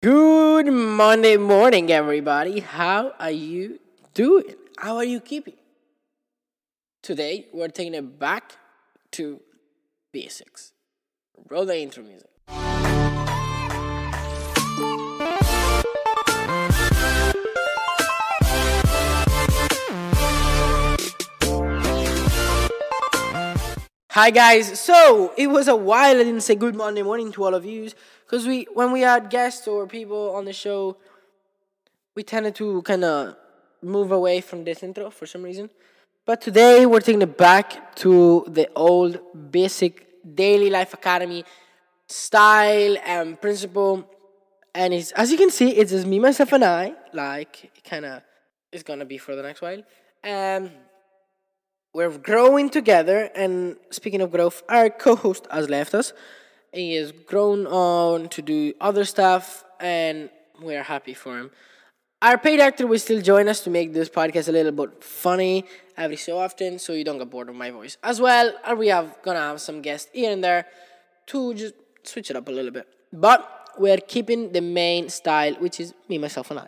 Good Monday morning, everybody. How are you doing? How are you keeping? Today, we're taking it back to basics. Roll the intro music. Hi guys. So it was a while I didn't say good Monday morning to all of you because when we had guests or people on the show, we tended to kind of move away from this intro for some reason. But today we're taking it back to the old basic daily life academy style and principle. And it's, as you can see, it's just me, myself, and I. Like, kind of is gonna be for the next while. We're growing together, and speaking of growth, our co-host has left us. He has grown on to do other stuff, and we're happy for him. Our paid actor will still join us to make this podcast a little bit funny every so often, so you don't get bored of my voice. As well, we have gonna have some guests here and there to just switch it up a little bit. But we're keeping the main style, which is me, myself, and I.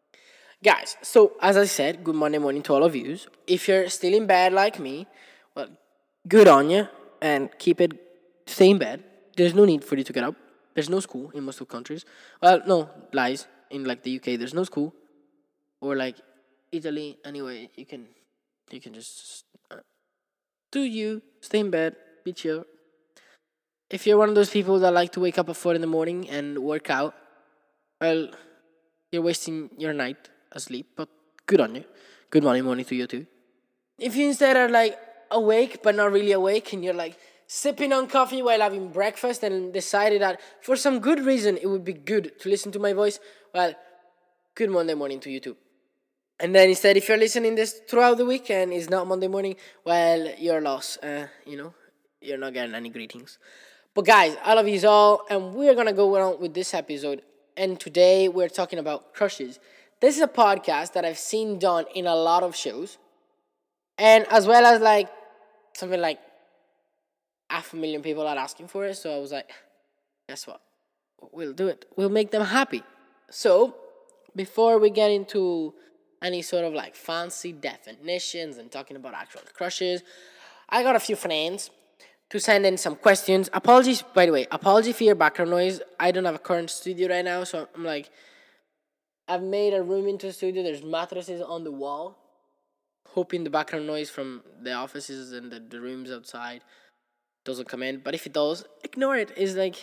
Guys, so as I said, good Monday morning to all of you. If you're still in bed like me, well, good on you, and stay in bed. There's no need for you to get up. There's no school in most of countries. Well, no, lies. In like the UK, there's no school. Or like Italy, anyway, you can just do you, stay in bed, be chill. If you're one of those people that like to wake up at 4 in the morning and work out, well, you're wasting your night asleep, but good on you. Good morning to you too. If you instead are like awake but not really awake and you're like sipping on coffee while having breakfast and decided that for some good reason it would be good to listen to my voice, well, good Monday morning to you too. And then instead, if you're listening this throughout the week and it's not Monday morning, well, you're lost. You're not getting any greetings. But guys, I love you all, and we're gonna go on with this episode. And today we're talking about crushes. This is a podcast that I've seen done in a lot of shows, and as well as like something like 500,000 people are asking for it. So I was like, guess what? We'll do it. We'll make them happy. So before we get into any sort of like fancy definitions and talking about actual crushes, I got a few friends to send in some questions. Apologies, by the way. Apology for your background noise. I don't have a current studio right now, so I'm like, I've made a room into a studio. There's mattresses on the wall, hoping the background noise from the offices and the rooms outside doesn't come in. But if it does, ignore it. It's like,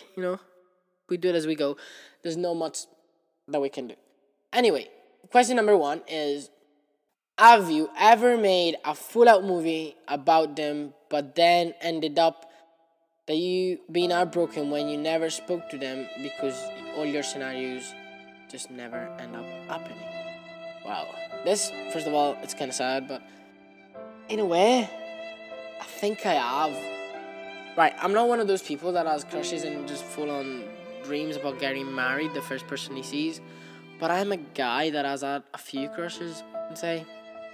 we do it as we go. There's no much that we can do. Anyway, question number 1 is, have you ever made a full-out movie about them, but then ended up that you being heartbroken when you never spoke to them because all your scenarios just never end up happening? Wow. This, first of all, it's kind of sad, but in a way, I think I have. Right, I'm not one of those people that has crushes and just full-on dreams about getting married the first person he sees, but I'm a guy that has had a few crushes, I'd say.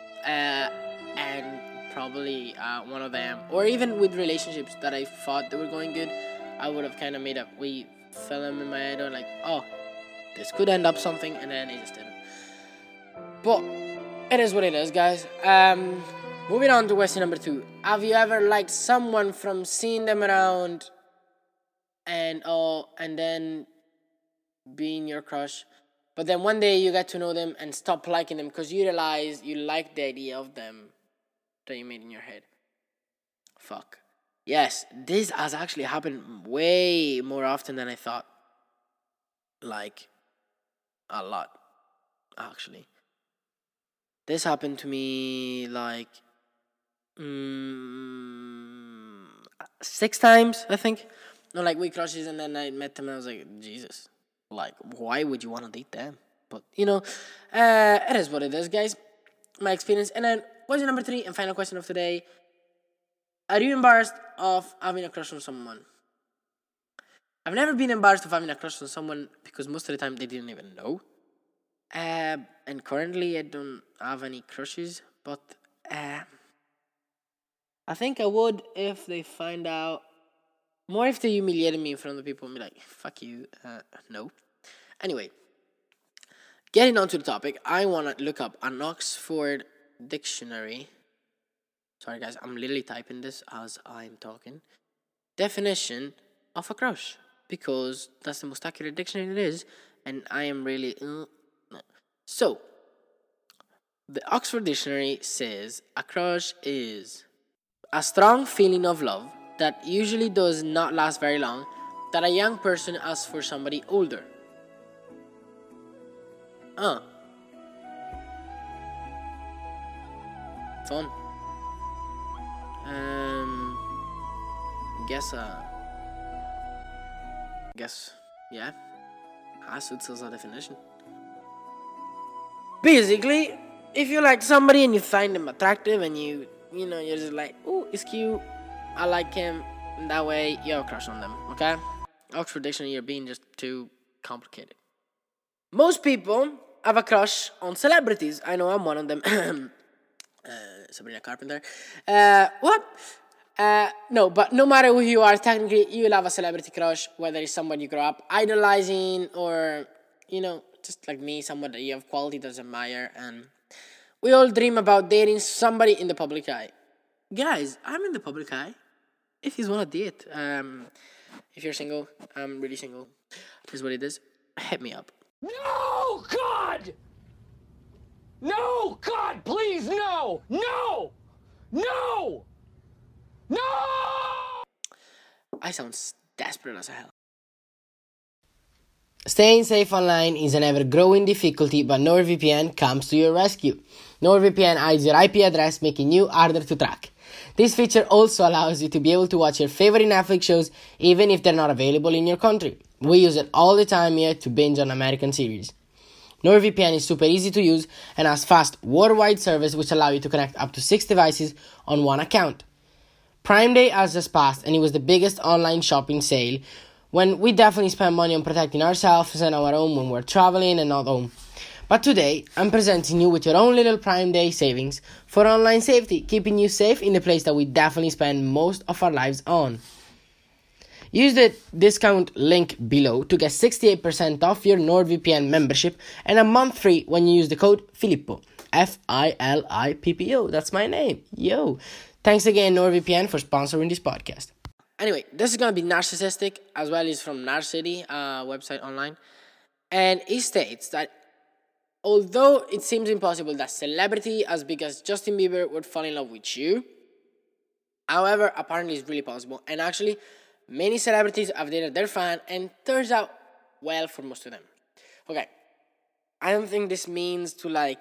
And probably one of them, or even with relationships that I thought they were going good, I would have kind of made a wee film in my head, or like, oh, this could end up something, and then it just didn't. But it is what it is, guys. Moving on to question number 2. Have you ever liked someone from seeing them around and then being your crush, but then one day you get to know them and stop liking them because you realize you like the idea of them that you made in your head? Fuck. Yes, this has actually happened way more often than I thought. Like, a lot, actually. This happened to me like 6 times, I think. No, like we crushes, and then I met them and I was like, Jesus. Like, why would you want to date them? But, it is what it is, guys. My experience. And then question number 3 and final question of today. Are you embarrassed of having a crush on someone? I've never been embarrassed of having a crush on someone because most of the time they didn't even know. And currently I don't have any crushes. But I think I would if they find out. More if they humiliated me in front of the people and be like, fuck you. No. Anyway, Getting on to the topic, I want to look up an Oxford dictionary. Sorry, guys, I'm literally typing this as I'm talking. Definition of a crush, because that's the most accurate dictionary it is, and I am really. No. So, the Oxford Dictionary says a crush is a strong feeling of love that usually does not last very long that a young person has for somebody older. Uh, Fun. Um, guess, yeah, that suits as a definition. Basically, if you like somebody and you find them attractive and you're just like, oh, it's cute, I like him, and that way you have a crush on them, okay? Oxford Dictionary, you're being just too complicated. Most people have a crush on celebrities. I know I'm one of them. Sabrina Carpenter. What? No, but no matter who you are, technically, you will have a celebrity crush, whether it's someone you grew up idolizing or, just like me, someone that you have quality that admire. And we all dream about dating somebody in the public eye. Guys, I'm in the public eye. If you want to date, if you're single, I'm really single. Here's what it is. Hit me up. No, God! No, God, please, no! No! No! No! I sound desperate as hell. Staying safe online is an ever-growing difficulty, but NordVPN comes to your rescue. NordVPN hides your IP address, making you harder to track. This feature also allows you to be able to watch your favorite Netflix shows even if they're not available in your country. We use it all the time here to binge on American series. NordVPN is super easy to use and has fast worldwide service which allow you to connect up to 6 devices on one account. Prime Day has just passed and it was the biggest online shopping sale when we definitely spend money on protecting ourselves and our home when we're traveling and not home. But today, I'm presenting you with your own little Prime Day savings for online safety, keeping you safe in the place that we definitely spend most of our lives on. Use the discount link below to get 68% off your NordVPN membership and a month free when you use the code Filippo. Filippo. That's my name. Yo. Thanks again, NordVPN, for sponsoring this podcast. Anyway, this is going to be narcissistic as well as from Narcity, website online. And it states that although it seems impossible that celebrity as big as Justin Bieber would fall in love with you, however, apparently it's really possible. And actually, many celebrities have dated their fan and turns out well for most of them. Okay, I don't think this means to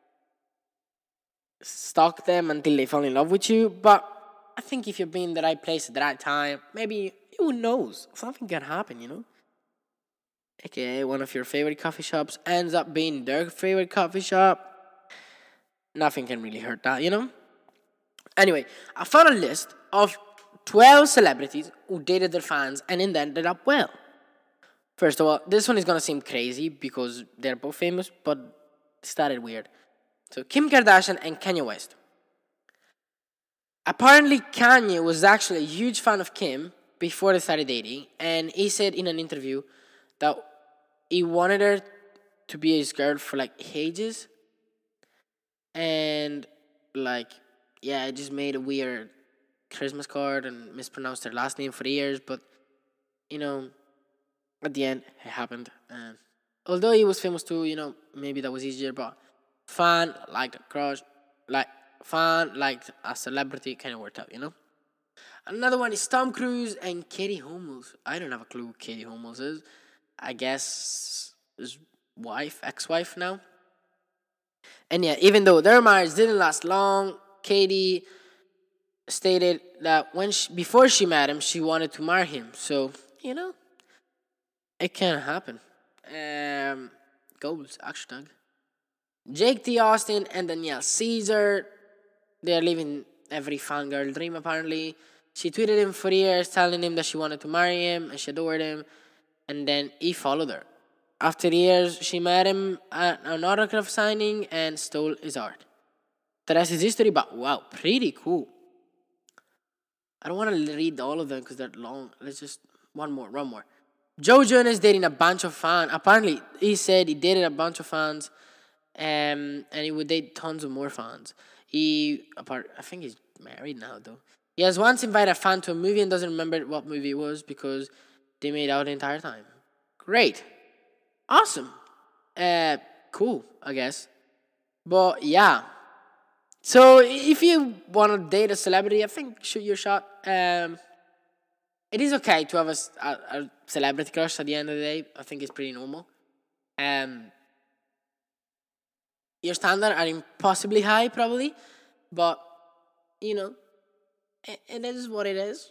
stalk them until they fall in love with you, but I think if you're being in the right place at the right time, maybe, who knows, something can happen, AKA one of your favorite coffee shops ends up being their favorite coffee shop. Nothing can really hurt that, Anyway, I found a list of 12 celebrities who dated their fans and then ended up well. First of all, this one is going to seem crazy because they're both famous, but it started weird. So, Kim Kardashian and Kanye West. Apparently, Kanye was actually a huge fan of Kim before they started dating, and he said in an interview that he wanted her to be his girl for ages. And I just made a weird Christmas card and mispronounced her last name for years, but at the end it happened. And although he was famous too, maybe that was easier, but fan liked a crush, fan liked a celebrity, kind of worked out, Another one is Tom Cruise and Katie Holmes. I don't have a clue who Katie Holmes is. I guess his wife, ex-wife now. And yeah, even though their marriage didn't last long, Katie stated that before she met him, she wanted to marry him. So, it can happen. Goals, hashtag. Jake T. Austin and Danielle Caesar, they're living every fangirl dream apparently. She tweeted him for years telling him that she wanted to marry him and she adored him. And then he followed her. After years, she met him at an autograph signing and stole his heart. The rest is history, but wow, pretty cool. I don't want to read all of them because they're long. Let's just one more. Joe Jonas dating a bunch of fans. Apparently, he said he dated a bunch of fans, and he would date tons of more fans. I think he's married now though. He has once invited a fan to a movie and doesn't remember what movie it was because they made out the entire time. Great, awesome, cool, I guess. But yeah, so if you want to date a celebrity, I think shoot your shot. It is okay to have a celebrity crush at the end of the day. I think it's pretty normal. Your standards are impossibly high, probably, but you know, it is what it is.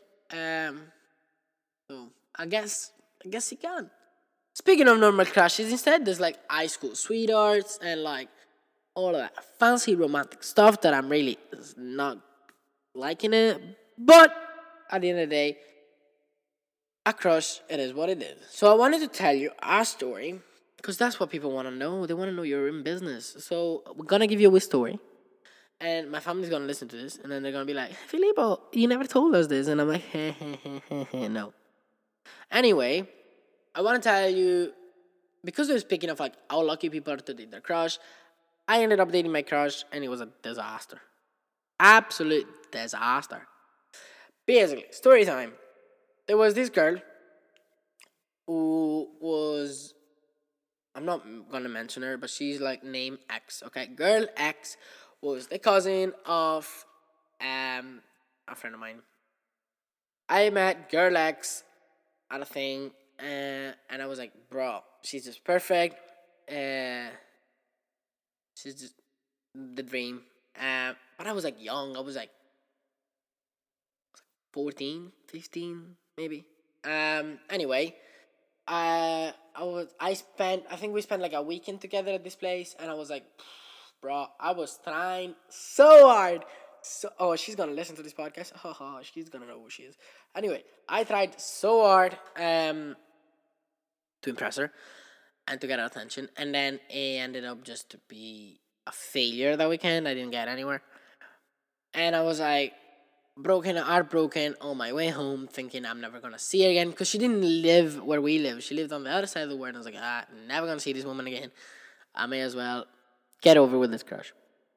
So I guess you can. Speaking of normal crushes, instead there's like high school sweethearts and like all of that fancy romantic stuff that I'm really not liking it. But at the end of the day, a crush, it is what it is. So I wanted to tell you a story because that's what people want to know. They want to know you're in business. So we're gonna give you a story, and my family's gonna listen to this, and then they're gonna be like, "Filippo, you never told us this," and I'm like, no. Anyway, I want to tell you because we're speaking of like how lucky people are to date their crush. I ended up dating my crush, and it was a disaster, absolute disaster. Basically, story time. There was this girl who was, I'm not gonna mention her, but she's like name X, okay? Girl X was the cousin of a friend of mine. I met Girl X at a thing, and I was like, bro, she's just perfect. She's just the dream. But I was like young. I was like 14, 15, maybe. Anyway, I think we spent like a weekend together at this place, and I was like, bro, I was trying so hard. She's gonna listen to this podcast. She's gonna know who she is. Anyway, I tried so hard to impress her and to get her attention, and then it ended up just to be a failure that weekend. I didn't get anywhere, and I was like heartbroken on my way home, thinking I'm never gonna see her again because she didn't live where we live. She lived on the other side of the world. And I was like, never gonna see this woman again. I may as well get over with this crush.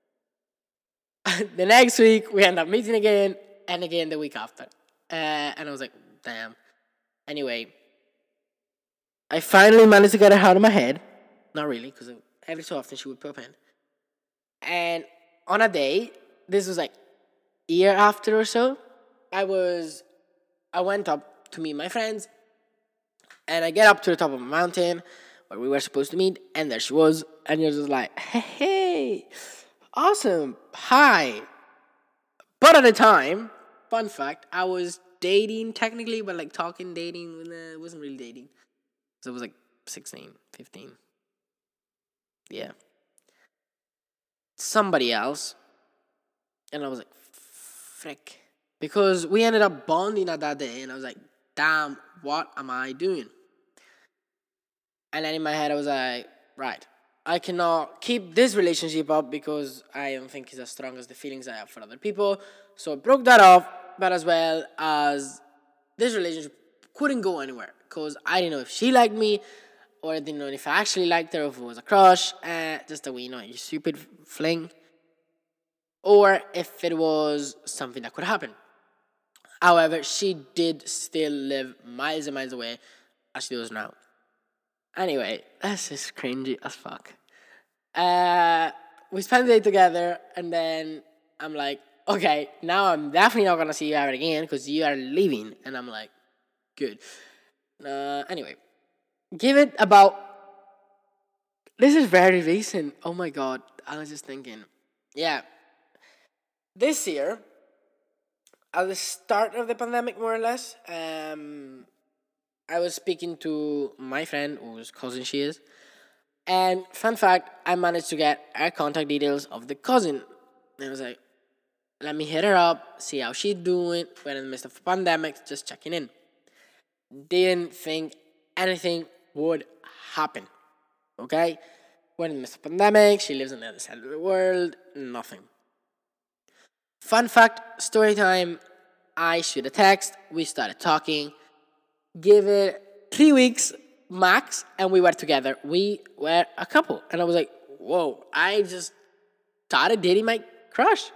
The next week we end up meeting again, and again the week after, and I was like, damn. Anyway, I finally managed to get her out of my head. Not really, because every so often she would pop in. And on a day, this was like year after or so, I went up to meet my friends, and I get up to the top of a mountain where we were supposed to meet, and there she was, and you're just like, hey, awesome, hi. But at the time, fun fact, I was dating technically, but like dating, it wasn't really dating. So it was like 16, 15. Yeah. Somebody else. And I was like, frick. Because we ended up bonding at that day, and I was like, damn, what am I doing? And then in my head, I was like, right, I cannot keep this relationship up because I don't think it's as strong as the feelings I have for other people. So I broke that off, but as well as this relationship couldn't go anywhere because I didn't know if she liked me, or I didn't know if I actually liked her, or if it was a crush, just a wee, stupid fling, or if it was something that could happen. However, she did still live miles and miles away, as she does now. Anyway, that's just cringy as fuck. We spent the day together, and then I'm like, okay, now I'm definitely not gonna see you ever again because you are leaving. And I'm like, good. Anyway, give it about. This is very recent. Oh my god, I was just thinking. Yeah, this year, at the start of the pandemic, more or less, I was speaking to my friend, whose cousin she is, and fun fact, I managed to get her contact details of the cousin. And I was like, let me hit her up, see how she's doing. We're in the midst of a pandemic, just checking in. Didn't think anything would happen. Okay? We're in the midst of a pandemic, she lives on the other side of the world, nothing. Fun fact, story time, I shoot a text, we started talking. Give it 3 weeks max, and we were together. We were a couple. And I was like, whoa, I just started dating my crush.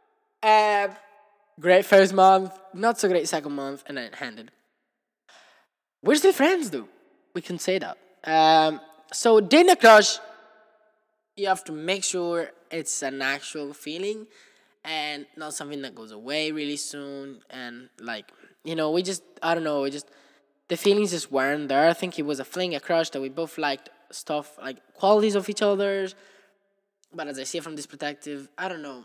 Great first month, not so great second month, and then it ended. We're still friends, though. We can say that. So dating a crush, you have to make sure it's an actual feeling and not something that goes away really soon. And I don't know, the feelings just weren't there. I think it was a fling, a crush that we both liked stuff like qualities of each other's. But as I see it from this perspective, I don't know,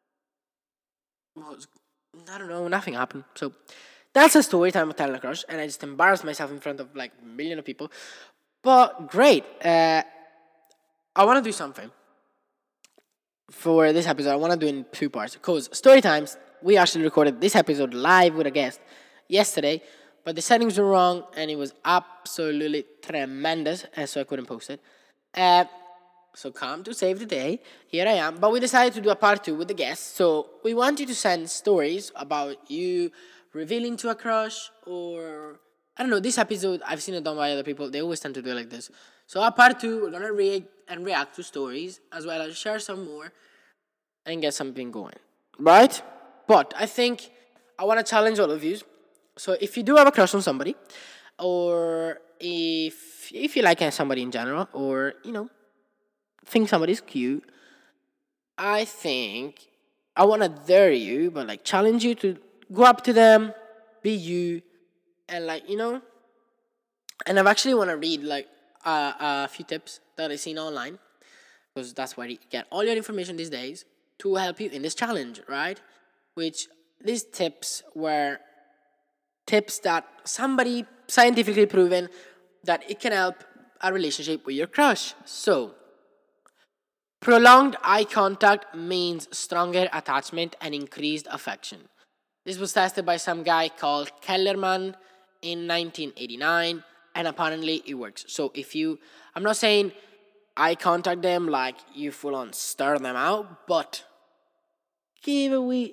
nothing happened. So that's a story time of telling a crush, and I just embarrassed myself in front of like a million of people. But great. I want to do something for this episode. I want to do it in 2 parts because story times. We actually recorded this episode live with a guest yesterday, but the settings were wrong and it was absolutely tremendous, and so I couldn't post it. So come to save the day. Here I am. But we decided to do a part 2 with the guests. So we want you to send stories about you revealing to a crush, or I don't know, this episode I've seen it done by other people. They always tend to do it like this. So a part 2, we're gonna read and react to stories as well as share some more and get something going. Right? But I think I wanna challenge all of you. So if you do have a crush on somebody, or if you like somebody in general, or think somebody's cute, I think I want to dare you, but like challenge you to go up to them, be you, and and I've actually want to read like a few tips that I've seen online, because that's where you get all your information these days to help you in this challenge, right? Which these tips were tips that somebody scientifically proven that it can help a relationship with your crush. So prolonged eye contact means stronger attachment and increased affection. This was tested by some guy called Kellerman in 1989, and apparently it works. So I'm not saying eye contact them like you full on stir them out, but give a wee,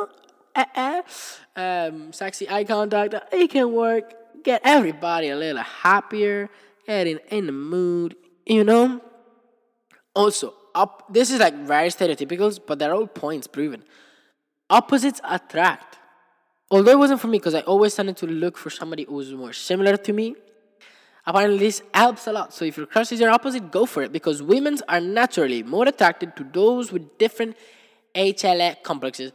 sexy eye contact, it can work, get everybody a little happier, getting in the mood, Also, this is like very stereotypical, but they're all points proven. Opposites attract. Although it wasn't for me, because I always tended to look for somebody who was more similar to me, apparently this helps a lot. So if your crush is your opposite, go for it, because women are naturally more attracted to those with different HLA complexes.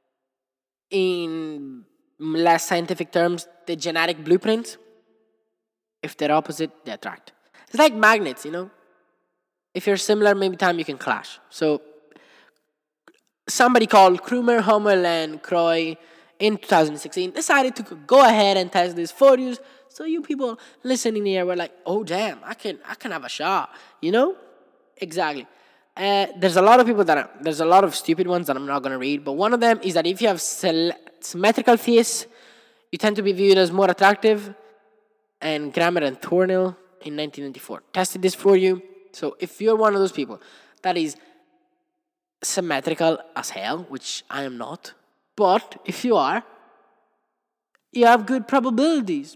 In less scientific terms, the genetic blueprint. If they're opposite, they attract. It's like magnets, If you're similar, maybe time you can clash. So somebody called Krumer, Hummel, and Croy in 2016 decided to go ahead and test this for you. So you people listening here were like, oh damn, I can have a shot, Exactly. There's a lot of people there's a lot of stupid ones that I'm not gonna read, but one of them is that if you have symmetrical face, you tend to be viewed as more attractive. And Grammer and Thornhill in 1994 tested this for you. So if you're one of those people that is symmetrical as hell, which I am not, but if you are, you have good probabilities,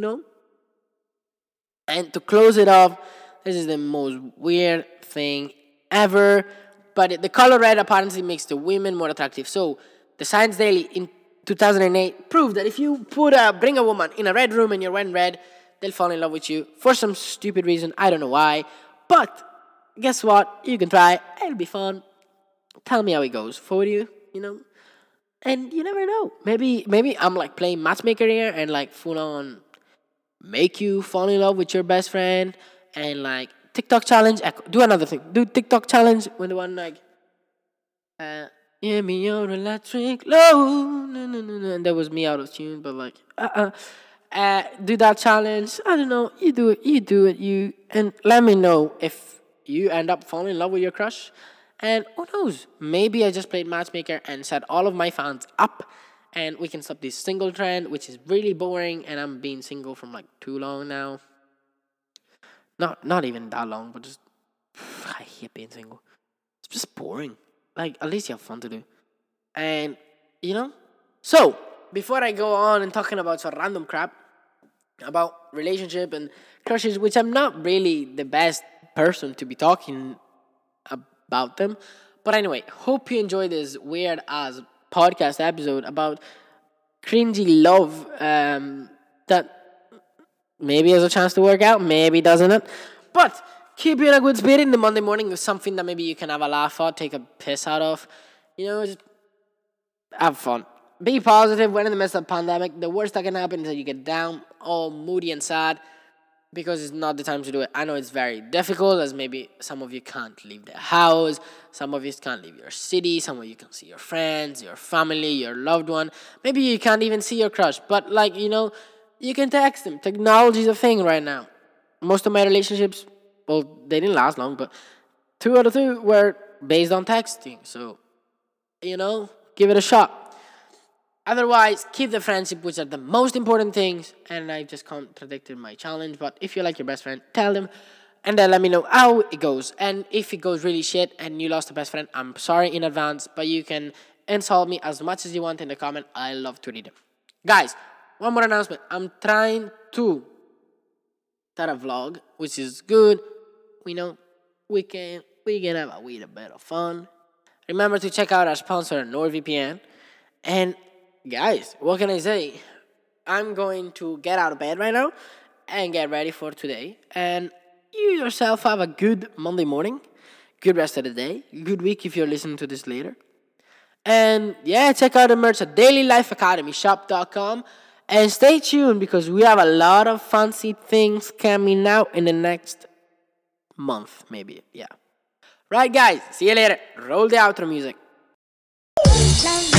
And to close it off, this is the most weird thing ever, but the color red apparently makes the women more attractive. So the Science Daily in 2008 proved that if you bring a woman in a red room and you're wearing red, they'll fall in love with you for some stupid reason. I don't know why. But guess what? You can try. It'll be fun. Tell me how it goes for you, And you never know. Maybe I'm like playing matchmaker here and like full on make you fall in love with your best friend, and like TikTok challenge. Do another thing. Do TikTok challenge when the one like give me your electric love. No. And that was me out of tune, but like do that challenge. I don't know. You do it. And let me know if you end up falling in love with your crush. And who knows? Maybe I just played matchmaker and set all of my fans up, and we can stop this single trend, which is really boring. And I'm being single from like too long now. Not even that long, but just I hate being single. It's just boring. Like at least you have fun to do, and So before I go on and talking about some random crap, about relationship and crushes, which I'm not really the best person to be talking about them. But anyway, hope you enjoy this weird ass podcast episode about cringy love that maybe has a chance to work out, maybe doesn't it. But keep you in a good spirit in the Monday morning with something that maybe you can have a laugh at, take a piss out of. Just have fun. Be positive. We're in the midst of a pandemic. The worst that can happen is that you get down, all moody and sad, because it's not the time to do it. I know it's very difficult, as maybe some of you can't leave the house, some of you can't leave your city, some of you can see your friends, your family, your loved one. Maybe you can't even see your crush, but you can text them. Technology is a thing right now. Most of my relationships, well, they didn't last long, but 2 out of 2 were based on texting. So, give it a shot. Otherwise, keep the friendship, which are the most important things. And I just contradicted my challenge. But if you like your best friend, tell them. And then let me know how it goes. And if it goes really shit and you lost a best friend, I'm sorry in advance. But you can insult me as much as you want in the comment. I love to read them. Guys, one more announcement. I'm trying to start a vlog, which is good. We know we can have a little bit of fun. Remember to check out our sponsor, NordVPN. And guys, what can I say? I'm going to get out of bed right now and get ready for today. And you yourself have a good Monday morning, good rest of the day, good week if you're listening to this later. And yeah, check out the merch at dailylifeacademyshop.com. And stay tuned because we have a lot of fancy things coming out in the next month, maybe. Yeah. Right, guys. See you later. Roll the outro music.